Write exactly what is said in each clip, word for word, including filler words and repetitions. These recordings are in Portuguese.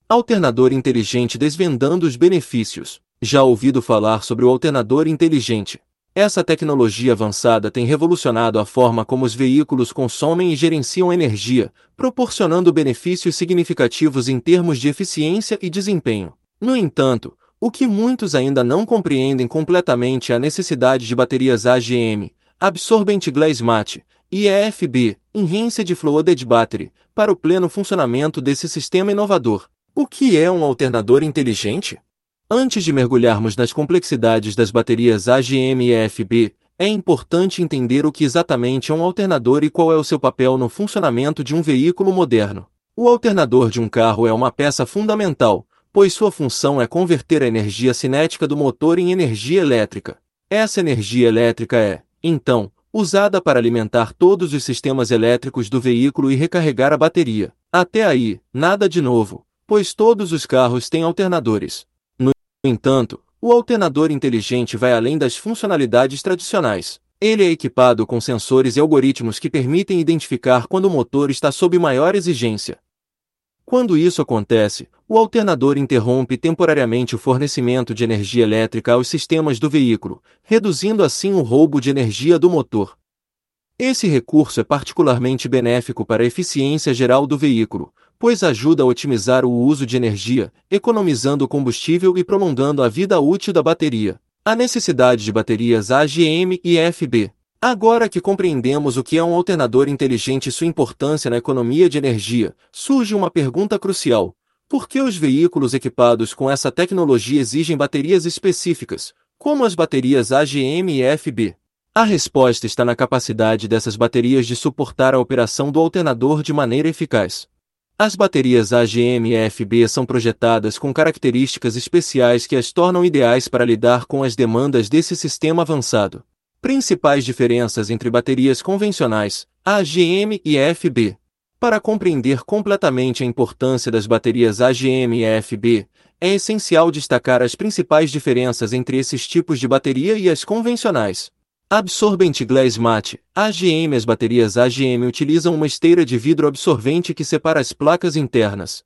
Alternador inteligente desvendando os benefícios. Já ouvido falar sobre o alternador inteligente? Essa tecnologia avançada tem revolucionado a forma como os veículos consomem e gerenciam energia, proporcionando benefícios significativos em termos de eficiência e desempenho. No entanto, o que muitos ainda não compreendem completamente é a necessidade de baterias A G M, Absorbent Glass Matte, e E F B, Enhanced Fluid Battery, para o pleno funcionamento desse sistema inovador. O que é um alternador inteligente? Antes de mergulharmos nas complexidades das baterias A G M e E F B, é importante entender o que exatamente é um alternador e qual é o seu papel no funcionamento de um veículo moderno. O alternador de um carro é uma peça fundamental, pois sua função é converter a energia cinética do motor em energia elétrica. Essa energia elétrica é, então, usada para alimentar todos os sistemas elétricos do veículo e recarregar a bateria. Até aí, nada de novo, pois todos os carros têm alternadores. No entanto, o alternador inteligente vai além das funcionalidades tradicionais. Ele é equipado com sensores e algoritmos que permitem identificar quando o motor está sob maior exigência. Quando isso acontece, o alternador interrompe temporariamente o fornecimento de energia elétrica aos sistemas do veículo, reduzindo assim o roubo de energia do motor. Esse recurso é particularmente benéfico para a eficiência geral do veículo, pois ajuda a otimizar o uso de energia, economizando combustível e prolongando a vida útil da bateria. A necessidade de baterias A G M e E F B. Agora que compreendemos o que é um alternador inteligente e sua importância na economia de energia, surge uma pergunta crucial: por que os veículos equipados com essa tecnologia exigem baterias específicas, como as baterias A G M e E F B? A resposta está na capacidade dessas baterias de suportar a operação do alternador de maneira eficaz. As baterias A G M e E F B são projetadas com características especiais que as tornam ideais para lidar com as demandas desse sistema avançado. Principais diferenças entre baterias convencionais, A G M e E F B. Para compreender completamente a importância das baterias A G M e E F B, é essencial destacar as principais diferenças entre esses tipos de bateria e as convencionais. Absorbent Glass Matte, A G M. As baterias A G M utilizam uma esteira de vidro absorvente que separa as placas internas.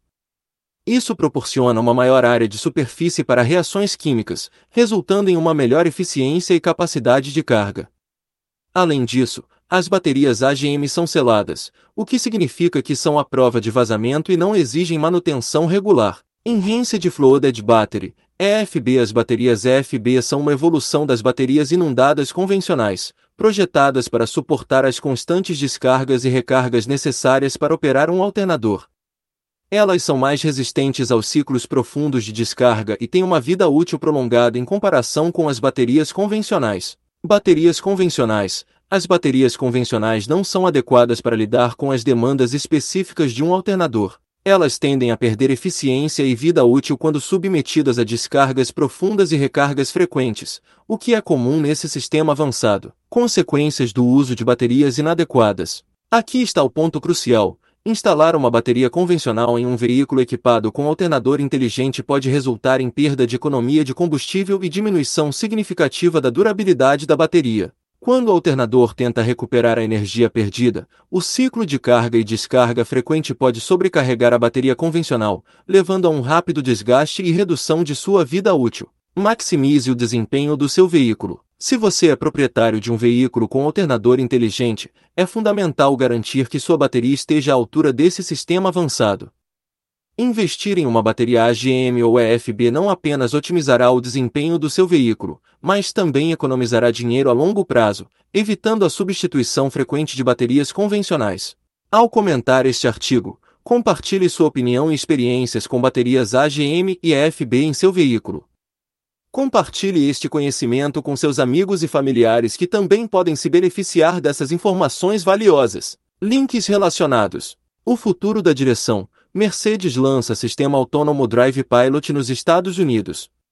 Isso proporciona uma maior área de superfície para reações químicas, resultando em uma melhor eficiência e capacidade de carga. Além disso, as baterias A G M são seladas, o que significa que são à prova de vazamento e não exigem manutenção regular. Enhanced Fluid Battery, E F B. As baterias E F B são uma evolução das baterias inundadas convencionais, projetadas para suportar as constantes descargas e recargas necessárias para operar um alternador. Elas são mais resistentes aos ciclos profundos de descarga e têm uma vida útil prolongada em comparação com as baterias convencionais. Baterias convencionais. As baterias convencionais não são adequadas para lidar com as demandas específicas de um alternador. Elas tendem a perder eficiência e vida útil quando submetidas a descargas profundas e recargas frequentes, o que é comum nesse sistema avançado. Consequências do uso de baterias inadequadas. Aqui está o ponto crucial. Instalar uma bateria convencional em um veículo equipado com alternador inteligente pode resultar em perda de economia de combustível e diminuição significativa da durabilidade da bateria. Quando o alternador tenta recuperar a energia perdida, o ciclo de carga e descarga frequente pode sobrecarregar a bateria convencional, levando a um rápido desgaste e redução de sua vida útil. Maximize o desempenho do seu veículo. Se você é proprietário de um veículo com alternador inteligente, é fundamental garantir que sua bateria esteja à altura desse sistema avançado. Investir em uma bateria A G M ou E F B não apenas otimizará o desempenho do seu veículo, mas também economizará dinheiro a longo prazo, evitando a substituição frequente de baterias convencionais. Ao comentar este artigo, compartilhe sua opinião e experiências com baterias A G M e E F B em seu veículo. Compartilhe este conhecimento com seus amigos e familiares que também podem se beneficiar dessas informações valiosas. Links relacionados. O futuro da direção. Mercedes lança sistema autônomo Drive Pilot nos Estados Unidos.